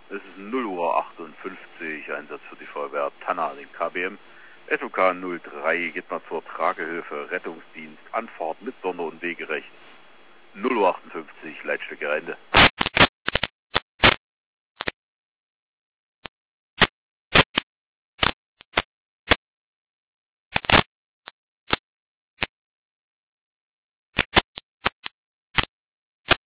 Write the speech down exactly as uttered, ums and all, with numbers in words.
Es ist null Uhr achtundfünfzig, Einsatz für die Feuerwehr Tanna, den K B M. S O K null drei geht mal zur Tragehilfe, Rettungsdienst, Anfahrt mit Sonder- und Wegerecht. null Uhr achtundfünfzig, Leitstücke Ende.